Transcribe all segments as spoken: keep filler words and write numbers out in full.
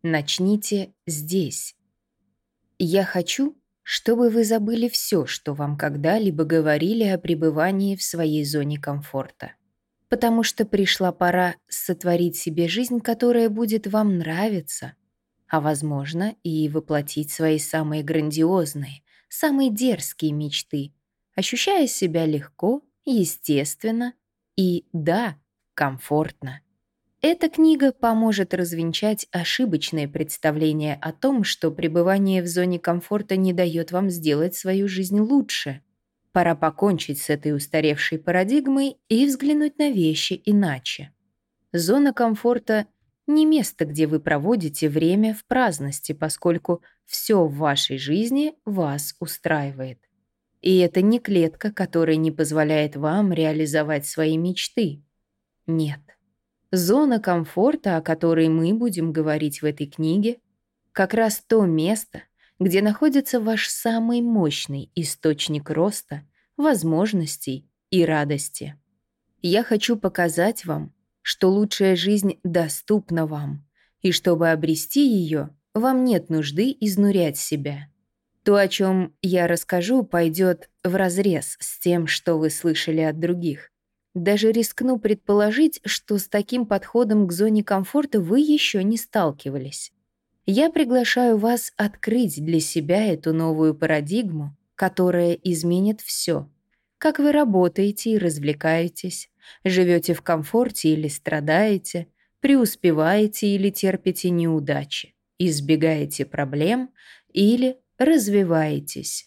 Начните здесь. Я хочу, чтобы вы забыли все, что вам когда-либо говорили о пребывании в своей зоне комфорта. Потому что пришла пора сотворить себе жизнь, которая будет вам нравиться, а, возможно, и воплотить свои самые грандиозные, самые дерзкие мечты, ощущая себя легко, естественно и, да, комфортно. Эта книга поможет развенчать ошибочные представления о том, что пребывание в зоне комфорта не дает вам сделать свою жизнь лучше. Пора покончить с этой устаревшей парадигмой и взглянуть на вещи иначе. Зона комфорта — не место, где вы проводите время в праздности, поскольку все в вашей жизни вас устраивает. И это не клетка, которая не позволяет вам реализовать свои мечты. Нет. Зона комфорта, о которой мы будем говорить в этой книге, как раз то место, где находится ваш самый мощный источник роста, возможностей и радости. Я хочу показать вам, что лучшая жизнь доступна вам, и чтобы обрести ее, вам нет нужды изнурять себя. То, о чем я расскажу, пойдет вразрез с тем, что вы слышали от других. Даже рискну предположить, что с таким подходом к зоне комфорта вы еще не сталкивались. Я приглашаю вас открыть для себя эту новую парадигму, которая изменит все. Как вы работаете и развлекаетесь, живете в комфорте или страдаете, преуспеваете или терпите неудачи, избегаете проблем или развиваетесь.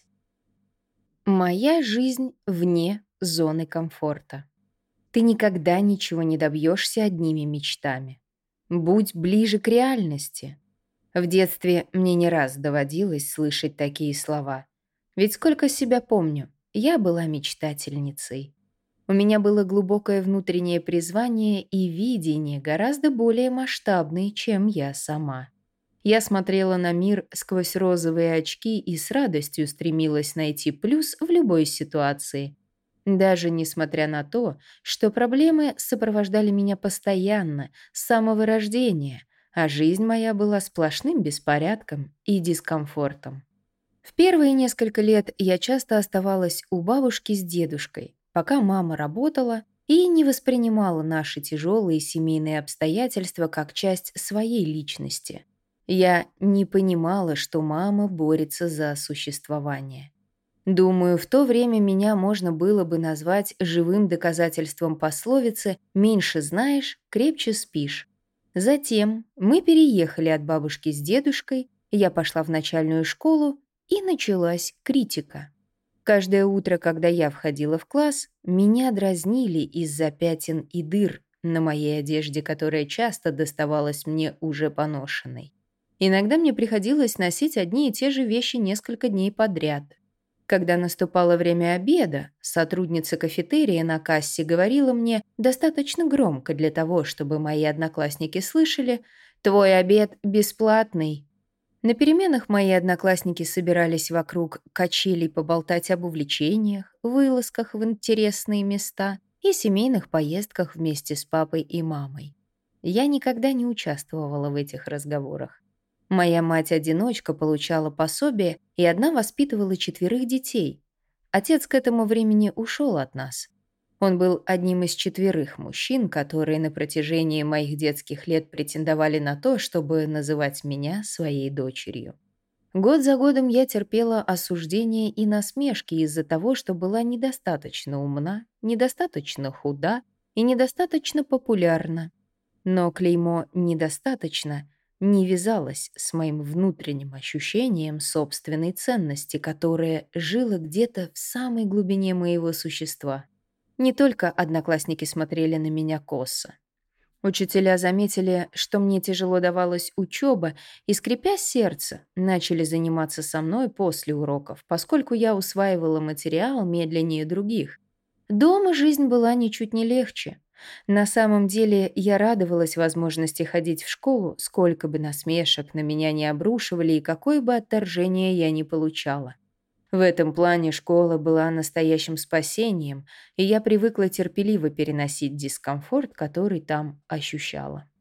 Моя жизнь вне зоны комфорта. Ты никогда ничего не добьешься одними мечтами. Будь ближе к реальности. В детстве мне не раз доводилось слышать такие слова. Ведь сколько себя помню, я была мечтательницей. У меня было глубокое внутреннее призвание и видение гораздо более масштабные, чем я сама. Я смотрела на мир сквозь розовые очки и с радостью стремилась найти плюс в любой ситуации, даже несмотря на то, что проблемы сопровождали меня постоянно, с самого рождения, а жизнь моя была сплошным беспорядком и дискомфортом. В первые несколько лет я часто оставалась у бабушки с дедушкой, пока мама работала и не воспринимала наши тяжелые семейные обстоятельства как часть своей личности. Я не понимала, что мама борется за существование. Думаю, в то время меня можно было бы назвать живым доказательством пословицы «меньше знаешь, крепче спишь». Затем мы переехали от бабушки с дедушкой, я пошла в начальную школу, и началась критика. Каждое утро, когда я входила в класс, меня дразнили из-за пятен и дыр на моей одежде, которая часто доставалась мне уже поношенной. Иногда мне приходилось носить одни и те же вещи несколько дней подряд. Когда наступало время обеда, сотрудница кафетерия на кассе говорила мне достаточно громко для того, чтобы мои одноклассники слышали: «Твой обед бесплатный». На переменах мои одноклассники собирались вокруг качелей поболтать об увлечениях, вылазках в интересные места и семейных поездках вместе с папой и мамой. Я никогда не участвовала в этих разговорах. Моя мать-одиночка получала пособие и одна воспитывала четверых детей. Отец к этому времени ушел от нас. Он был одним из четверых мужчин, которые на протяжении моих детских лет претендовали на то, чтобы называть меня своей дочерью. Год за годом я терпела осуждения и насмешки из-за того, что была недостаточно умна, недостаточно худа и недостаточно популярна. Но клеймо «недостаточно» не вязалось с моим внутренним ощущением собственной ценности, которое жило где-то в самой глубине моего существа. Не только одноклассники смотрели на меня косо. Учителя заметили, что мне тяжело давалась учеба, и, скрипя сердце, начали заниматься со мной после уроков, поскольку я усваивала материал медленнее других. Дома жизнь была ничуть не легче. На самом деле я радовалась возможности ходить в школу, сколько бы насмешек на меня не обрушивали и какое бы отторжение я ни получала. В этом плане школа была настоящим спасением, и я привыкла терпеливо переносить дискомфорт, который там ощущала.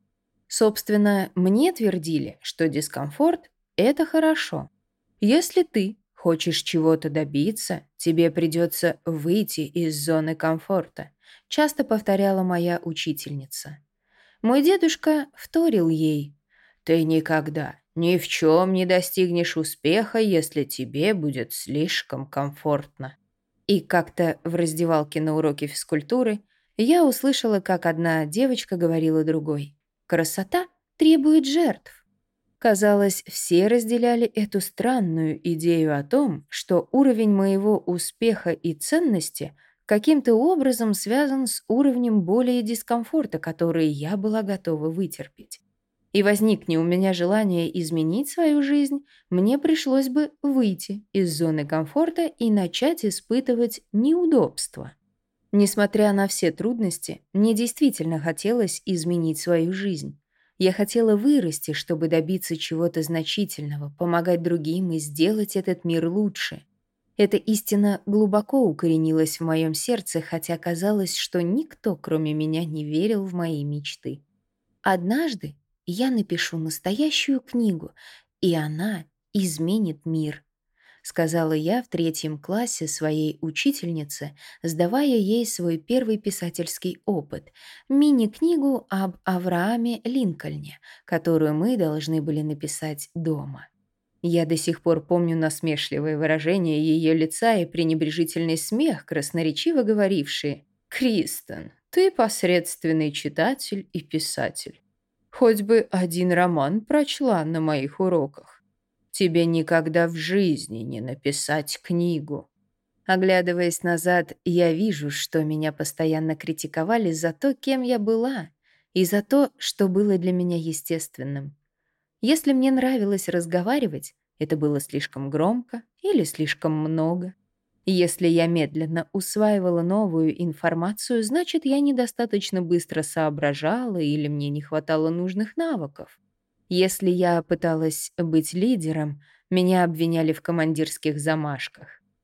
Собственно, мне твердили, что дискомфорт — это хорошо. Если ты хочешь чего-то добиться, тебе придется выйти из зоны комфорта, часто повторяла моя учительница. Мой дедушка вторил ей: «Ты никогда ни в чем не достигнешь успеха, если тебе будет слишком комфортно». И как-то в раздевалке на уроке физкультуры я услышала, как одна девочка говорила другой: «Красота требует жертв». Казалось, все разделяли эту странную идею о том, что уровень моего успеха и ценности каким-то образом связан с уровнем боли и дискомфорта, который я была готова вытерпеть. И возникне у меня желание изменить свою жизнь, мне пришлось бы выйти из зоны комфорта и начать испытывать неудобства. Несмотря на все трудности, мне действительно хотелось изменить свою жизнь. Я хотела вырасти, чтобы добиться чего-то значительного, помогать другим и сделать этот мир лучше. Эта истина глубоко укоренилась в моем сердце, хотя казалось, что никто, кроме меня, не верил в мои мечты. Однажды я напишу настоящую книгу, и она изменит мир, сказала я в третьем классе своей учительнице, сдавая ей свой первый писательский опыт — мини-книгу об Аврааме Линкольне, которую мы должны были написать дома. Я до сих пор помню насмешливое выражение ее лица и пренебрежительный смех, красноречиво говорившие: «Кристен, ты посредственный читатель и писатель. Хоть бы один роман прочла на моих уроках. Тебе никогда в жизни не написать книгу». Оглядываясь назад, я вижу, что меня постоянно критиковали за то, кем я была, и за то, что было для меня естественным. Если мне нравилось разговаривать, это было слишком громко или слишком много. Если я медленно усваивала новую информацию, значит, я недостаточно быстро соображала или мне не хватало нужных навыков. Если я пыталась быть лидером, меня обвиняли в командирских замашках.